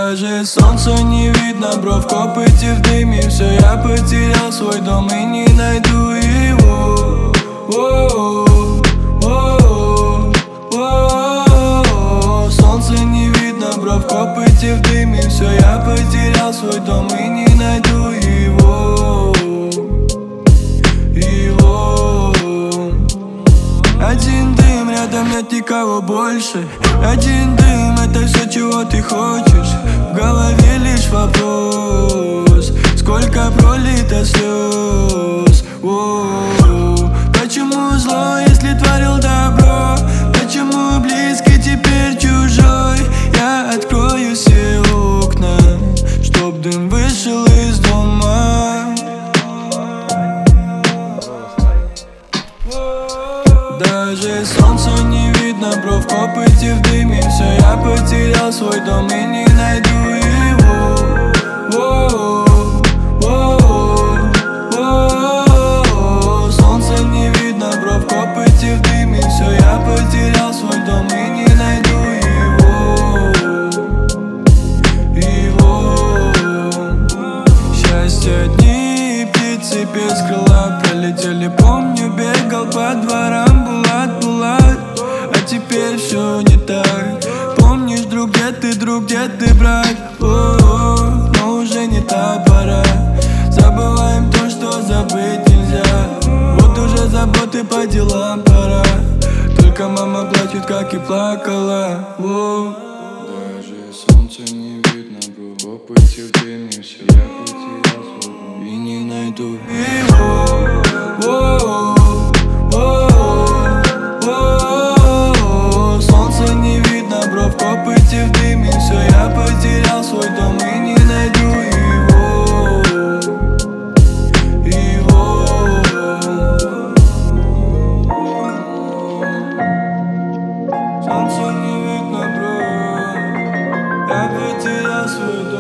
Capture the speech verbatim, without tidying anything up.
Даже солнца не видно, бро, в копоте в дыме. Все, я потерял свой дом и не найду его. О-о-о, о-о-о, о-о-о. Солнца не видно, бро, в копоте в дыме. Все, я потерял свой дом и не найду его. Его. Один дым, рядом нет никого больше. Один дым, это все, чего ты хочешь. В голове лишь вопрос: сколько пролито слез. О-о-о. Почему зло, если творил добро? Почему близкий теперь чужой? Я открою все окна, чтоб дым вышел из дома. Даже солнца не видно, бро, в копоте в дыме. Все, я потерял свой дом и не найду его. О-о-о, о-о-о, о-о-о. Солнца не видно, бро, в копоте в дыме. Все, я потерял свой дом и не найду его. Его. Счастье дни и птицы без крыла пролетели. Помню, бегал по дворам, булат, булат. А теперь все не так. Помнишь, друг, где ты, друг, где ты, брат? О-о-о, но уже не та пора. Забываем то, что забыть нельзя. Вот уже заботы по делам пора. Только мама плачет, как и плакала. О. Даже солнца не видно, бро, в копоте в дыме. Все, я потерял свой дом и не найду его. О-о-о, о-о-о, о-о-о. Солнца не видно, бро, в копоте в дыме. Все, я потерял свой дом и не найду его. Его. Солнца не видно, бро, я потерял свой дом.